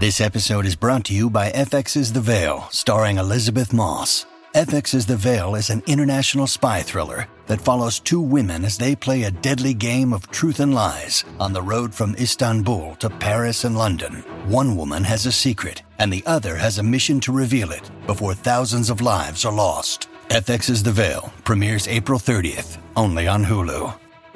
This episode is brought to you by FX's The Veil, starring Elizabeth Moss. FX's The Veil is an international spy thriller that follows two women as they play a deadly game of truth and lies on the road from Istanbul to Paris and London. One woman has a secret, and the other has a mission to reveal it before thousands of lives are lost. FX's The Veil premieres April 30th, only on Hulu.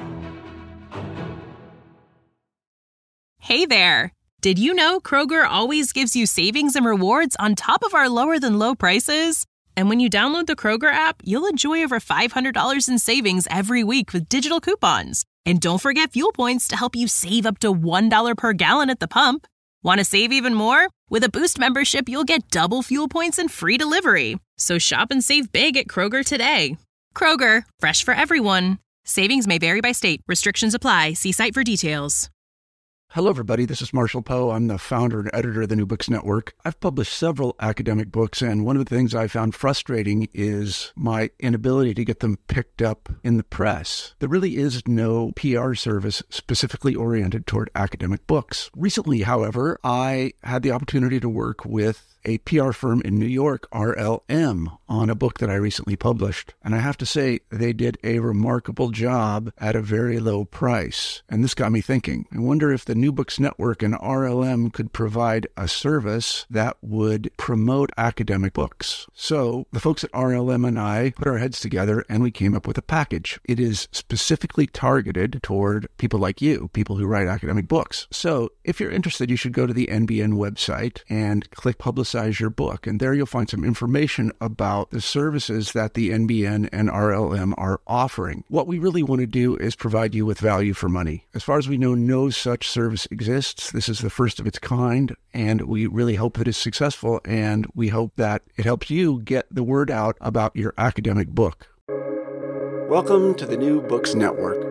Hey there! Did you know Kroger always gives you savings and rewards on top of our lower-than-low prices? And when you download the Kroger app, you'll enjoy over $500 in savings every week with digital coupons. And don't forget fuel points to help you save up to $1 per gallon at the pump. Want to save even more? With a Boost membership, you'll get double fuel points and free delivery. So shop and save big at Kroger today. Kroger, fresh for everyone. Savings may vary by state. Restrictions apply. See site for details. Hello, everybody. This is Marshall Poe. I'm the founder and editor of the New Books Network. I've published several academic books, and one of the things I found frustrating is my inability to get them picked up in the press. There really is no PR service specifically oriented toward academic books. Recently, however, I had the opportunity to work with a PR firm in New York, RLM, on a book that I recently published. And I have to say, they did a remarkable job at a very low price. And this got me thinking. I wonder if the New Books Network and RLM could provide a service that would promote academic books. So the folks at RLM and I put our heads together and we came up with a package. It is specifically targeted toward people like you, people who write academic books. So if you're interested, you should go to the NBN website and click Publicize Your Book. And there you'll find some information about the services that the NBN and RLM are offering. What we really want to do is provide you with value for money. As far as we know, no such service exists. This is the first of its kind, and we really hope that it's successful, and we hope that it helps you get the word out about your academic book. Welcome to the New Books Network.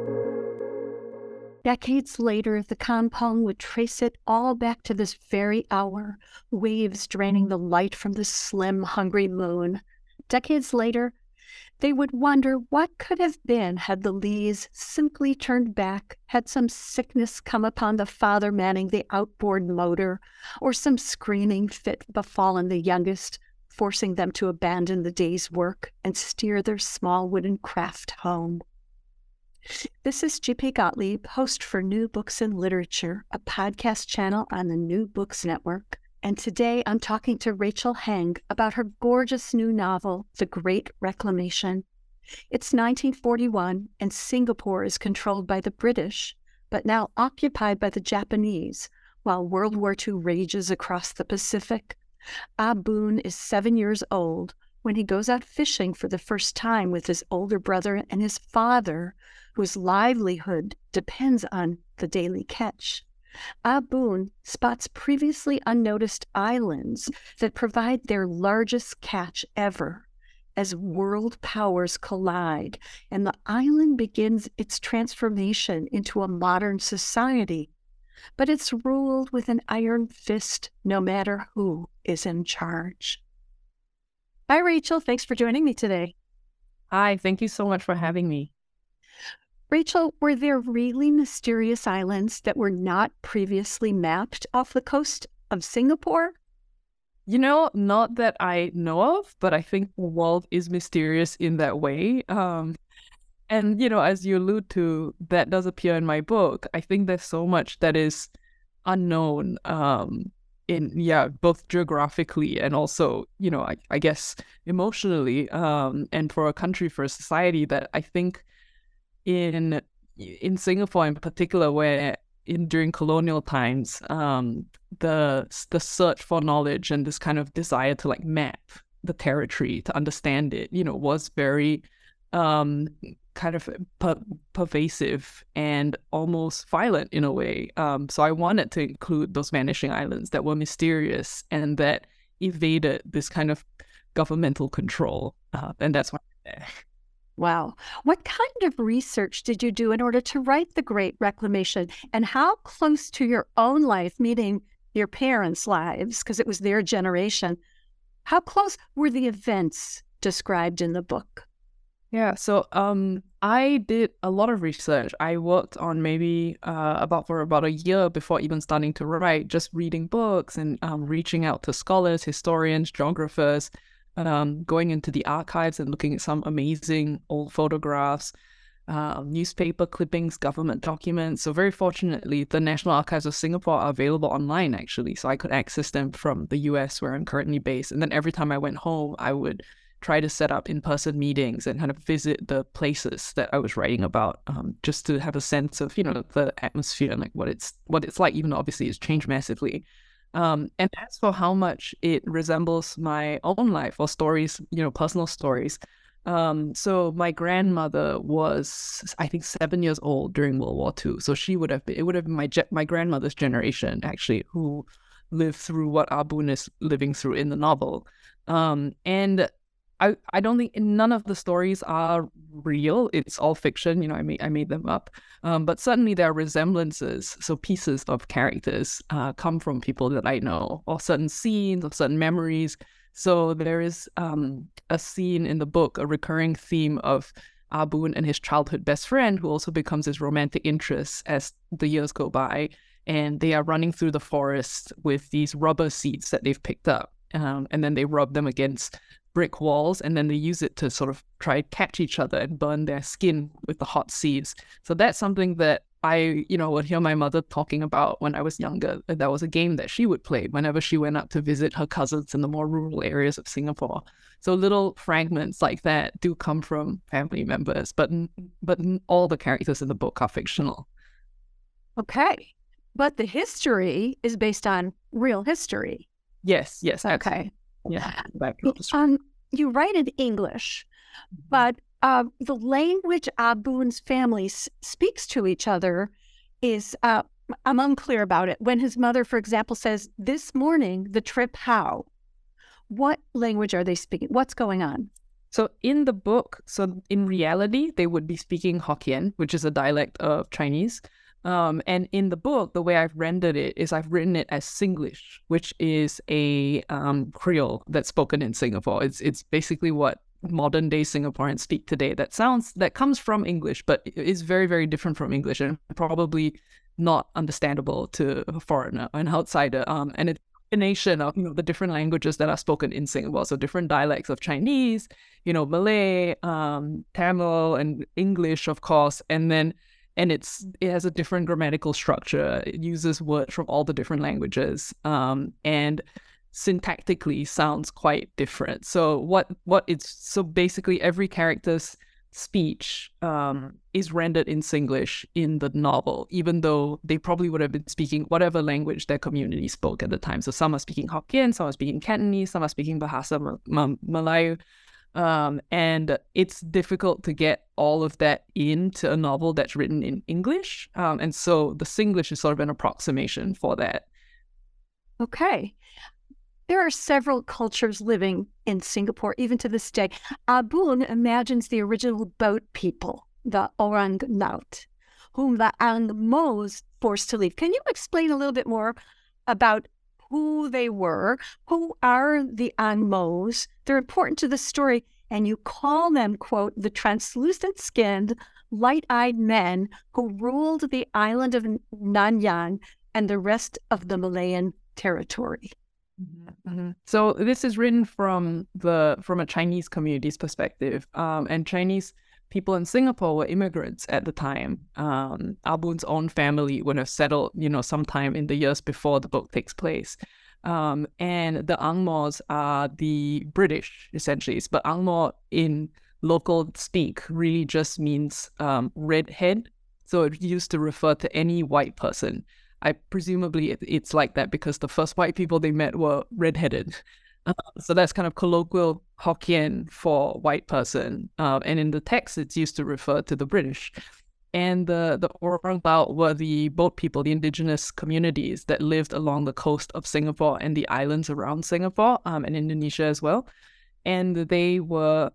Decades later, the Kampong would trace it all back to this very hour, waves draining the light from the slim, hungry moon. Decades later, they would wonder what could have been had the Lees simply turned back, had some sickness come upon the father manning the outboard motor, or some screaming fit befallen the youngest, forcing them to abandon the day's work and steer their small wooden craft home. This is G.P. Gottlieb, host for New Books in Literature, a podcast channel on the New Books Network. And today I'm talking to Rachel Heng about her gorgeous new novel, The Great Reclamation. It's 1941, and Singapore is controlled by the British, but now occupied by the Japanese, while World War II rages across the Pacific. Ah Boon is 7 years old when he goes out fishing for the first time with his older brother and his father, whose livelihood depends on the daily catch. Ah Boon spots previously unnoticed islands that provide their largest catch ever as world powers collide, and the island begins its transformation into a modern society. But it's ruled with an iron fist no matter who is in charge. Hi, Rachel. Thanks for joining me today. Hi, thank you so much for having me. Rachel, were there really mysterious islands that were not previously mapped off the coast of Singapore? You know, not that I know of, but I think the world is mysterious in that way. And, you know, as you allude to, that does appear in my book. I think there's so much that is unknown both geographically and also, you know, I guess emotionally, and for a country, for a society that I think in Singapore in particular, where during colonial times, the search for knowledge and this kind of desire to like map the territory, to understand it, you know, was very kind of pervasive and almost violent in a way. So I wanted to include those vanishing islands that were mysterious and that evaded this kind of governmental control. And that's why I'm there. Wow. What kind of research did you do in order to write The Great Reclamation? And how close to your own life, meaning your parents' lives, because it was their generation, how close were the events described in the book? Yeah, so I did a lot of research. I worked on maybe for about a year before even starting to write, just reading books and reaching out to scholars, historians, geographers, going into the archives and looking at some amazing old photographs, newspaper clippings, government documents. So very fortunately, the National Archives of Singapore are available online, actually. So I could access them from the US, where I'm currently based. And then every time I went home, I would try to set up in-person meetings and kind of visit the places that I was writing about, just to have a sense of, the atmosphere and like what it's like, even though obviously it's changed massively. And as for how much it resembles my own life or stories, personal stories. So my grandmother was, I think, 7 years old during World War II. So it would have been my grandmother's generation, actually, who lived through what Ah Boon is living through in the novel. And I don't think none of the stories are real. It's all fiction. I made them up. But certainly there are resemblances. So pieces of characters come from people that I know, or certain scenes, or certain memories. So there is a scene in the book, a recurring theme of Ah Boon and his childhood best friend, who also becomes his romantic interest as the years go by. And they are running through the forest with these rubber seeds that they've picked up. And then they rub them against brick walls, and then they use it to sort of try to catch each other and burn their skin with the hot seeds. So that's something that I, would hear my mother talking about when I was younger. That was a game that she would play whenever she went up to visit her cousins in the more rural areas of Singapore. So little fragments like that do come from family members, but all the characters in the book are fictional. Okay. But the history is based on real history. Yes. Okay. Yeah. You write in English, but the language Ah Boon's family speaks to each other is, I'm unclear about it. When his mother, for example, says, "This morning, the trip how?" What language are they speaking? What's going on? So in the book, in reality, they would be speaking Hokkien, which is a dialect of Chinese. And in the book, the way I've rendered it is I've written it as Singlish, which is a Creole that's spoken in Singapore. It's basically what modern day Singaporeans speak today. That comes from English, but is very, very different from English and probably not understandable to a foreigner, an outsider. And it's a combination of the different languages that are spoken in Singapore. So different dialects of Chinese, Malay, Tamil, and English, of course, and it has a different grammatical structure. It uses words from all the different languages, and syntactically sounds quite different. So so basically every character's speech is rendered in Singlish in the novel, even though they probably would have been speaking whatever language their community spoke at the time. So some are speaking Hokkien, some are speaking Cantonese, some are speaking Bahasa Melayu. And it's difficult to get all of that into a novel that's written in English. And so the Singlish is sort of an approximation for that. Okay. There are several cultures living in Singapore, even to this day. Ah Boon imagines the original boat people, the Orang Laut, whom the Ang Mos forced to leave. Can you explain a little bit more about who they were? Who are the Ang Mos? They're important to the story, and you call them, quote, the translucent-skinned, light-eyed men who ruled the island of Nanyang and the rest of the Malayan territory. Mm-hmm. So this is written from a Chinese community's perspective, and Chinese people in Singapore were immigrants at the time. Ah Boon's own family would have settled, sometime in the years before the book takes place. And the Ang Mos are the British, essentially. But Ang Mo in local speak really just means redhead. So it used to refer to any white person. Presumably it's like that because the first white people they met were redheaded. So that's kind of colloquial Hokkien for white person. And in the text, it's used to refer to the British. And the Orang Laut were the boat people, the indigenous communities that lived along the coast of Singapore and the islands around Singapore, and Indonesia as well. And they were,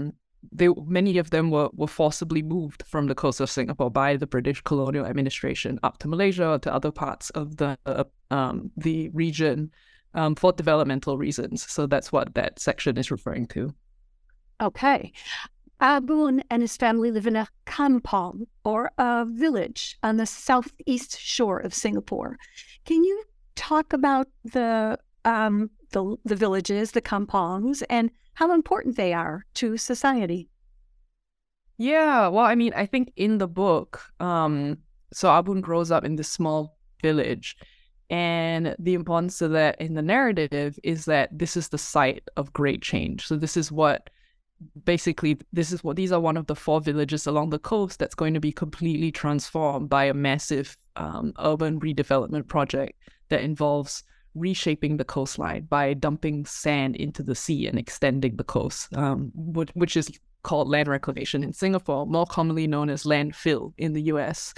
many of them were forcibly moved from the coast of Singapore by the British colonial administration up to Malaysia or to other parts of the region. For developmental reasons. So that's what that section is referring to. Okay. Abun and his family live in a kampong, or a village, on the southeast shore of Singapore. Can you talk about the villages, the kampongs, and how important they are to society? Yeah, well, I mean, I think in the book, so Abun grows up in this small village, and the importance of that in the narrative is that this is the site of great change. So these are one of the 4 villages along the coast that's going to be completely transformed by a massive urban redevelopment project that involves reshaping the coastline by dumping sand into the sea and extending the coast, which is called land reclamation in Singapore, more commonly known as landfill in the US.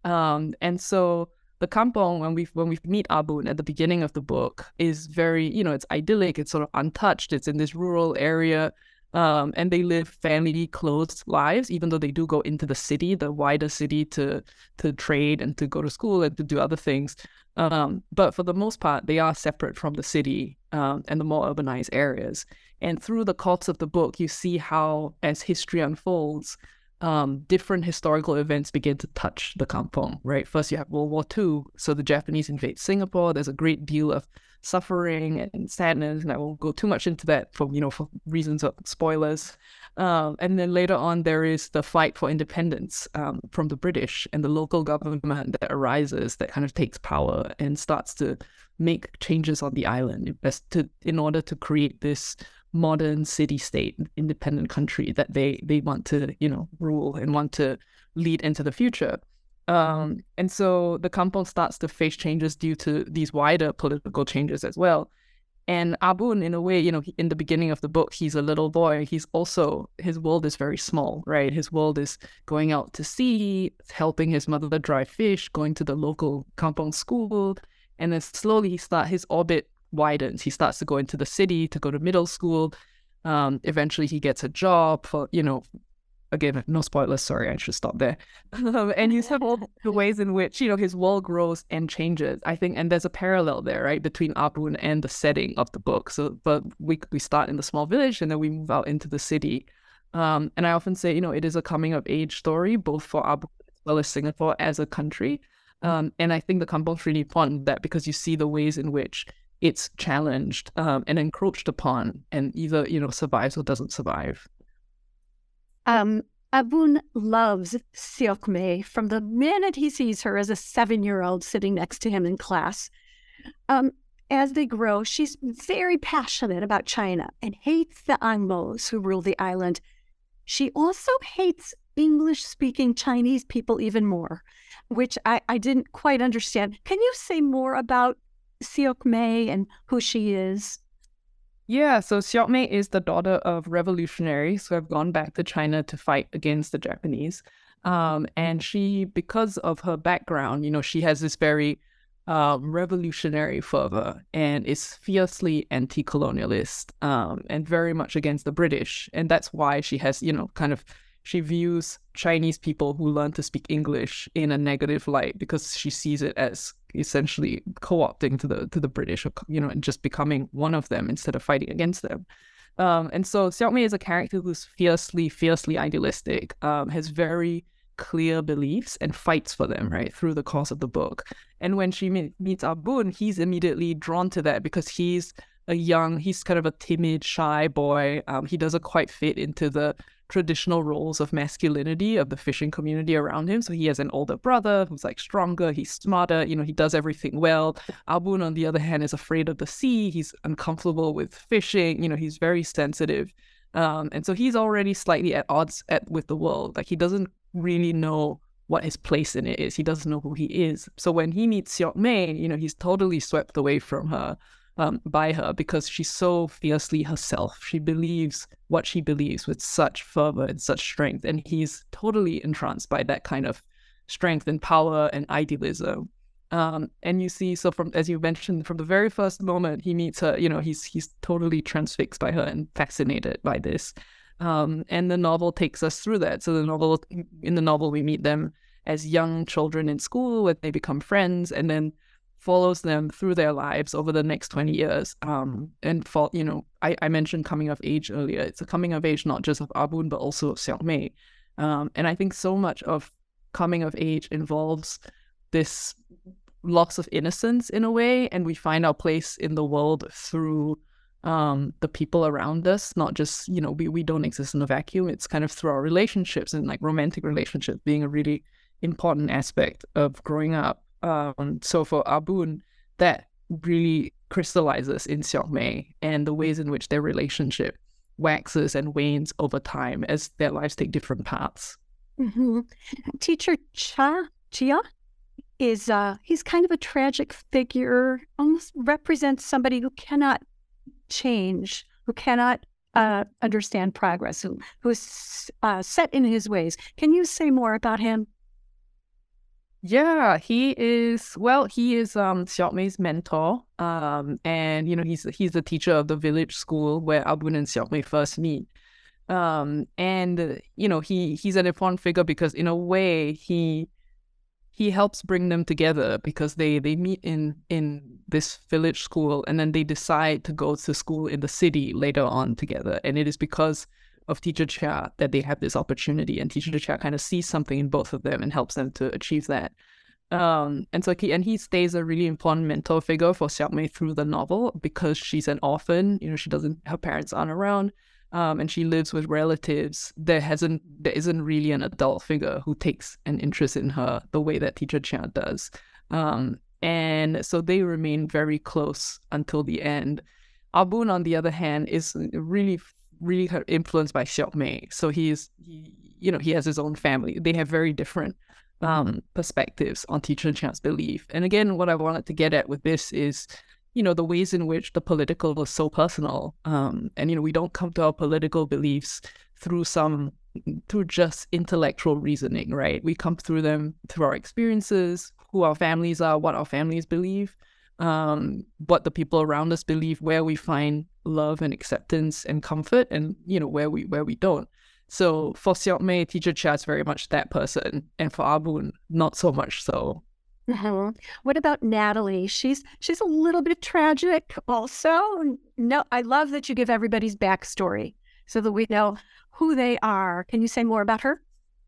And so the kampong, when we meet Abun at the beginning of the book, is very, it's idyllic, it's sort of untouched, it's in this rural area, and they live family close lives, even though they do go into the city, the wider city, to trade and to go to school and to do other things. But for the most part, they are separate from the city and the more urbanized areas. And through the course of the book, you see how, as history unfolds, different historical events begin to touch the kampong, right? First, you have World War II. So the Japanese invade Singapore. There's a great deal of suffering and sadness, and I won't go too much into that for reasons of spoilers. And then later on, there is the fight for independence from the British, and the local government that arises that kind of takes power and starts to make changes on the island in order to create this modern city-state independent country that they want to rule and want to lead into the future. And so the kampong starts to face changes due to these wider political changes as well. And Abun, in a way, in the beginning of the book, he's a little boy. His world is very small, right? His world is going out to sea, helping his mother dry fish, going to the local kampong school. And then slowly his orbit widens. He starts to go into the city, to go to middle school. Eventually he gets a job for, again, no spoilers, sorry, I should stop there. And you have all the ways in which, his world grows and changes, I think, and there's a parallel there, right, between Abun and the setting of the book. So, but we start in the small village and then we move out into the city. And I often say, it is a coming of age story, both for Abun as well as Singapore as a country. And I think the kampong is really important that because you see the ways in which it's challenged and encroached upon and either, survives or doesn't survive. Abun loves Seok Mei from the minute he sees her as a 7-year-old sitting next to him in class. As they grow, she's very passionate about China and hates the Angmos who rule the island. She also hates English-speaking Chinese people even more, which I didn't quite understand. Can you say more about Seok Mei and who she is? Yeah, so Seok Mei is the daughter of revolutionaries who have gone back to China to fight against the Japanese. And she, because of her background, she has this very revolutionary fervor and is fiercely anti-colonialist and very much against the British. And that's why she has, she views Chinese people who learn to speak English in a negative light because she sees it as essentially co-opting to the British, and just becoming one of them instead of fighting against them. And so Seok Mei is a character who's fiercely idealistic, has very clear beliefs and fights for them, right, through the course of the book. And when she meets Abun, he's immediately drawn to that because he's kind of a timid, shy boy. He doesn't quite fit into the traditional roles of masculinity of the fishing community around him. So he has an older brother who's stronger, he's smarter, he does everything well. Abun, on the other hand, is afraid of the sea. He's uncomfortable with fishing, he's very sensitive. And so he's already slightly at odds with the world. He doesn't really know what his place in it is. He doesn't know who he is. So when he meets Seok Mei, he's totally swept away from her. By her because she's so fiercely herself. She believes what she believes with such fervor and such strength, and he's totally entranced by that kind of strength and power and idealism. And you see, so as you mentioned, from the very first moment he meets her, he's totally transfixed by her and fascinated by this. And the novel takes us through that. So in the novel we meet them as young children in school, where they become friends, and then follows them through their lives over the next 20 years. And for, I mentioned coming of age earlier. It's a coming of age not just of Abun, but also of Seok Mei. And I think so much of coming of age involves this loss of innocence in a way, and we find our place in the world through the people around us, not just, we don't exist in a vacuum. It's kind of through our relationships, and like romantic relationships being a really important aspect of growing up. So for Abun, that really crystallizes in Seok Mei and the ways in which their relationship waxes and wanes over time as their lives take different paths. Mm-hmm. Teacher Chia is he's kind of a tragic figure, almost represents somebody who cannot change, who cannot understand progress, who is set in his ways. Can you say more about him? Yeah, he is Seok Mei's mentor. And he's the teacher of the village school where Abun and Seok Mei first meet. And he's an important figure because in a way he helps bring them together, because they meet in this village school, and then they decide to go to school in the city later on together. And it is because of Teacher Chia that they have this opportunity, and Teacher Chia kind of sees something in both of them and helps them to achieve that. And he stays a really important mentor figure for Seok Mei through the novel, because she's an orphan. Her parents aren't around, and she lives with relatives. There isn't really an adult figure who takes an interest in her the way that Teacher Chia does. And so they remain very close until the end. Abun, on the other hand, is really influenced by Seok Mei. So he has his own family. They have very different perspectives on Teacher Chia's belief. And again, what I wanted to get at with this is, the ways in which the political is so personal. And we don't come to our political beliefs through just intellectual reasoning, right? We come through them through our experiences, who our families are, what our families believe, what the people around us believe, where we find love and acceptance and comfort, and where we don't. So for Seok Mei, Teacher Chia is very much that person, and for Abun, not so much so. Mm-hmm. What about Natalie? She's a little bit tragic also. No, I love that you give everybody's backstory so that we know who they are. Can you say more about her?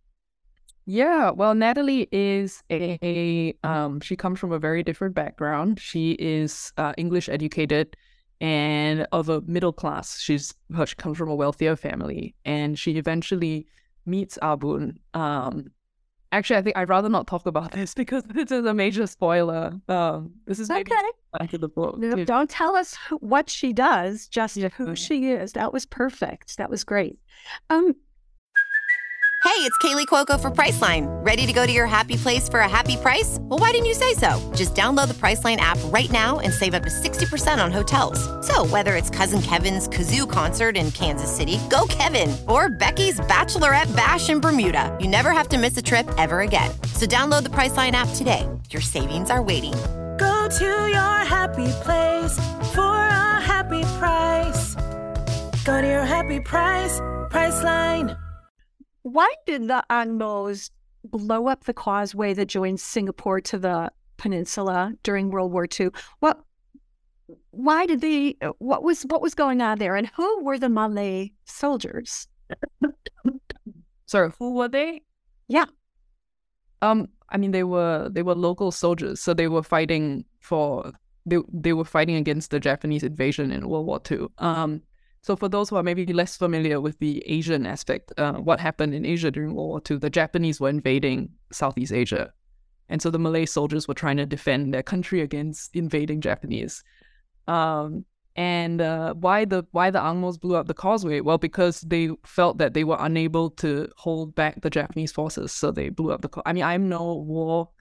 Yeah, well, Natalie is she comes from a very different background. She is English educated and of a middle class. She comes from a wealthier family, and she eventually meets Abun. Actually, I think I'd rather not talk about this because this is a major spoiler. This is maybe back in the book. No, don't tell us what she does, just who she is. That was perfect. That was great. Hey, it's Kaylee Cuoco for Priceline. Ready to go to your happy place for a happy price? Well, why didn't you say so? Just download the Priceline app right now and save up to 60% on hotels. So whether it's Cousin Kevin's Kazoo Concert in Kansas City, go Kevin, or Becky's Bachelorette Bash in Bermuda, you never have to miss a trip ever again. So download the Priceline app today. Your savings are waiting. Go to your happy place for a happy price. Go to your happy price, Priceline. Why did the Angmos blow up the causeway that joins Singapore to the peninsula during World War II? What was going on there, and who were the Malay soldiers? Sorry, who were they? Yeah. They were local soldiers, so they were fighting against the Japanese invasion in World War II. So for those who are maybe less familiar with the Asian aspect, what happened in Asia during World War II, the Japanese were invading Southeast Asia. And so the Malay soldiers were trying to defend their country against invading Japanese. Why the Angmos blew up the causeway? Well, because they felt that they were unable to hold back the Japanese forces, so they blew up the causeway. I'm no war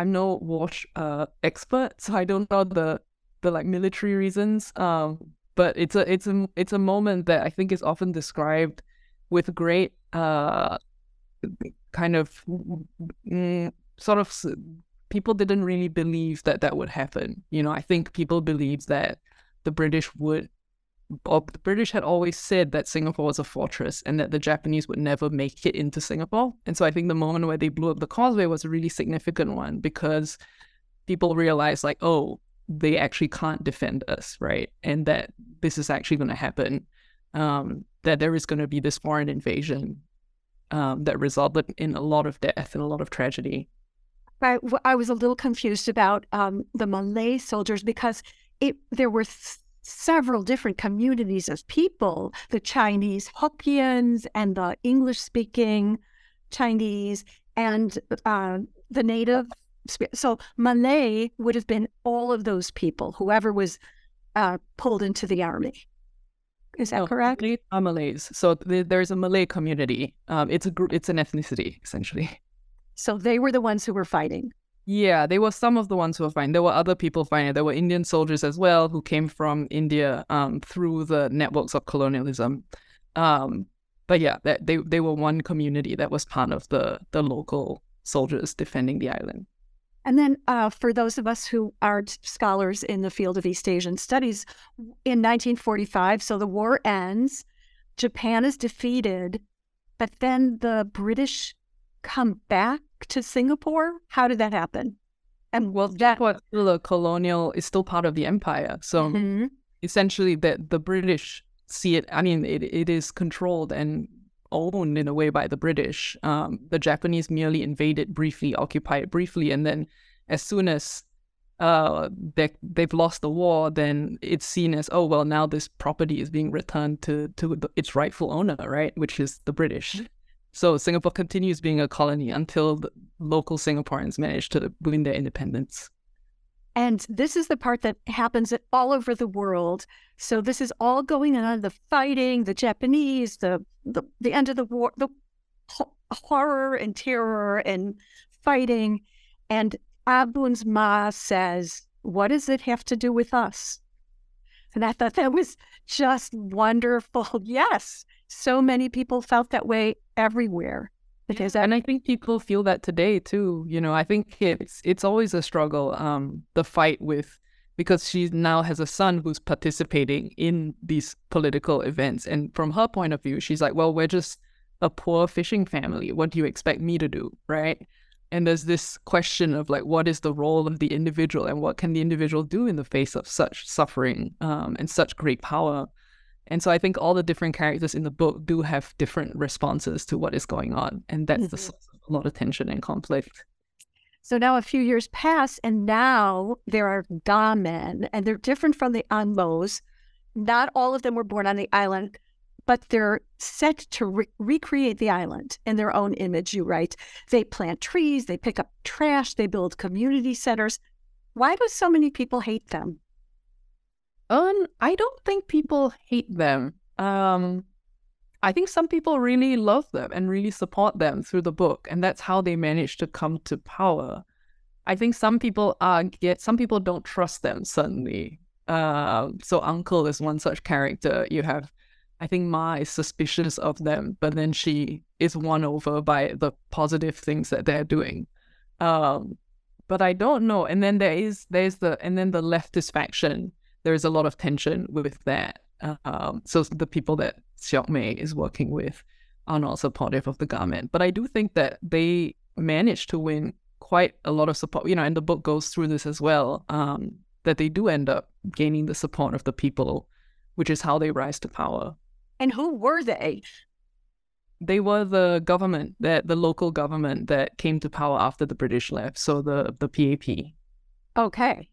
expert, so I don't know the military reasons. But it's a moment that I think is often described with great kind of sort of people didn't really believe that would happen. I think people believed that the British had always said that Singapore was a fortress and that the Japanese would never make it into Singapore. And so I think the moment where they blew up the causeway was a really significant one, because people realize like, oh, they actually can't defend us, right? And that this is actually going to happen, that there is going to be this foreign invasion that resulted in a lot of death and a lot of tragedy. I was a little confused about the Malay soldiers because there were several different communities of people, the Chinese Hokkiens and the English-speaking Chinese and the native. So Malay would have been all of those people, whoever was pulled into the army. Is that correct? Malays are Malays. So there's a Malay community. It's a group. It's an ethnicity, essentially. So they were the ones who were fighting. Yeah, they were some of the ones who were fighting. There were other people fighting. There were Indian soldiers as well who came from India through the networks of colonialism. But yeah, they were one community that was part of the local soldiers defending the island. And then for those of us who are scholars in the field of East Asian studies, in 1945, so the war ends, Japan is defeated, but then the British come back to Singapore? How did that happen? And well, that was still a colonial, is still part of the empire. So essentially the British see it, I mean, it is controlled and owned in a way by the British. The Japanese merely invaded briefly, occupied briefly, and then as soon as they've lost the war, then it's seen as, oh, well, now this property is being returned to its rightful owner, right, which is the British. So Singapore continues being a colony until the local Singaporeans manage to win their independence. And this is the part that happens all over the world. So this is all going on, the fighting, the Japanese, the end of the war, the horror and terror and fighting. And Abun's Ma says, what does it have to do with us? And I thought that was just wonderful. Yes, so many people felt that way everywhere. And I think people feel that today too. You know, I think it's always a struggle, the fight with, because she now has a son who's participating in these political events. And from her point of view, she's like, well, we're just a poor fishing family. What do you expect me to do, right? And there's this question of like, what is the role of the individual and what can the individual do in the face of such suffering and such great power? And so I think all the different characters in the book do have different responses to what is going on. And that's the source of a lot of tension and conflict. So now a few years pass, and now there are Ga men, and they're different from the Anmos. Not all of them were born on the island, but they're set to recreate the island in their own image, you write. They plant trees, they pick up trash, they build community centers. Why do so many people hate them? I don't think people hate them. I think some people really love them and really support them through the book, and that's how they manage to come to power. I think some people don't trust them, certainly. So Uncle is one such character. You have, I think Ma is suspicious of them, but then she is won over by the positive things that they're doing. But I don't know. And then there's the leftist faction. There's a lot of tension with that. So the people that Siok Mei is working with are not supportive of the government. But I do think that they managed to win quite a lot of support. You know, and the book goes through this as well, that they do end up gaining the support of the people, which is how they rise to power. And who were they? They were the government, the local government that came to power after the British left. So the PAP. Okay.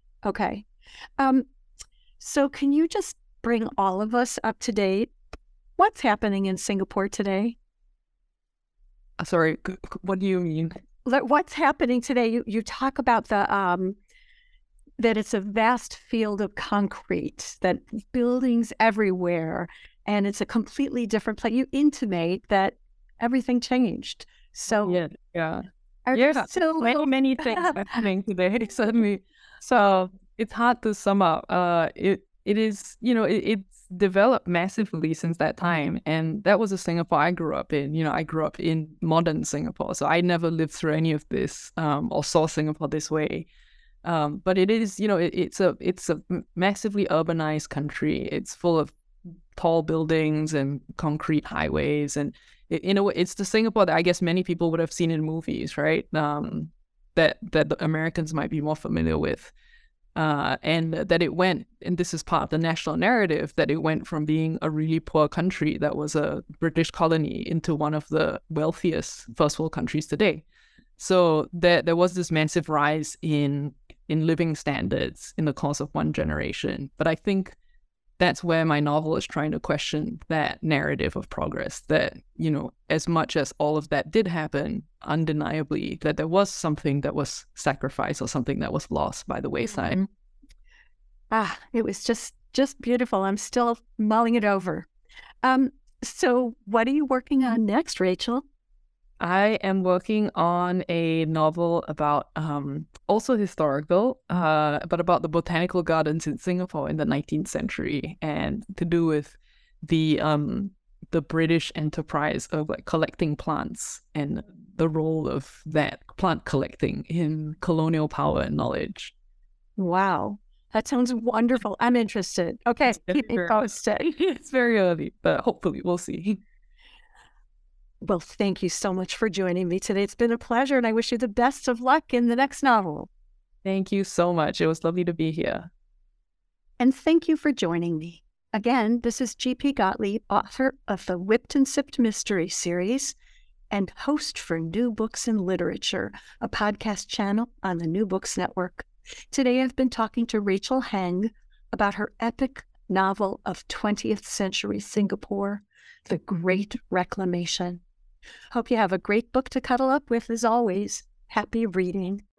So can you just bring all of us up to date? What's happening in Singapore today? Sorry, what do you mean? What's happening today? You talk about that it's a vast field of concrete, that buildings everywhere, and it's a completely different place. You intimate that everything changed. So yeah. So many things happening today suddenly. So it's hard to sum up. It is, you know, it's developed massively since that time, and that was a Singapore I grew up in. You know, I grew up in modern Singapore, so I never lived through any of this or saw Singapore this way. But it is, you know, it's a massively urbanized country. It's full of tall buildings and concrete highways, and in a way, it's the Singapore that I guess many people would have seen in movies, right? that the Americans might be more familiar with. And that it went, and this is part of the national narrative, that it went from being a really poor country that was a British colony into one of the wealthiest first world countries today. So there was this massive rise in living standards in the course of one generation. But I think that's where my novel is trying to question that narrative of progress, that, you know, as much as all of that did happen, undeniably, that there was something that was sacrificed or something that was lost by the wayside. Mm-hmm. It was just beautiful. I'm still mulling it over. So what are you working on next, Rachel? I am working on a novel about, also historical, but about the botanical gardens in Singapore in the 19th century, and to do with the British enterprise of like collecting plants and the role of that plant collecting in colonial power and knowledge. Wow. That sounds wonderful. I'm interested. Okay, keep me posted. It's very early, but hopefully we'll see. Well, thank you so much for joining me today. It's been a pleasure, and I wish you the best of luck in the next novel. Thank you so much. It was lovely to be here. And thank you for joining me. Again, this is G.P. Gottlieb, author of the Whipped and Sipped Mystery Series and host for New Books in Literature, a podcast channel on the New Books Network. Today I've been talking to Rachel Heng about her epic novel of 20th century Singapore, The Great Reclamation. Hope you have a great book to cuddle up with as always. Happy reading.